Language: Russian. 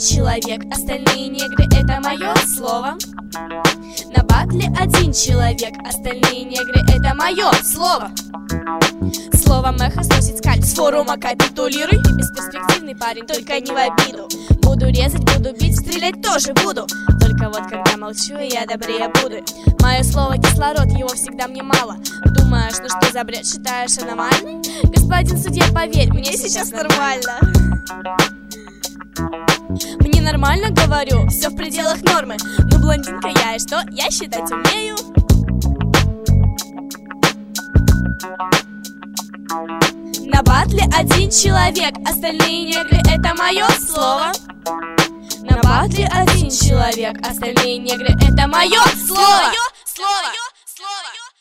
человек, остальные негры — это мое слово. На батле один человек, остальные негры — это мое слово. Словом эхо сносит скаль, с форума капитулируй. Ты бесперспективный парень, только не в обиду. Буду резать, буду бить, стрелять тоже буду. Только вот когда молчу, я добрее буду. Мое слово кислород, его всегда мне мало. Думаешь, ну что за бред, считаешь аномальный? Господин судья, поверь, мне сейчас нормально. Мне нормально, говорю, все в пределах нормы. Ну блондинка я, и что, я считать умею. На батле один человек, остальные негры — это мое слово. На батле один человек, остальные негры — это мое слово. Слово.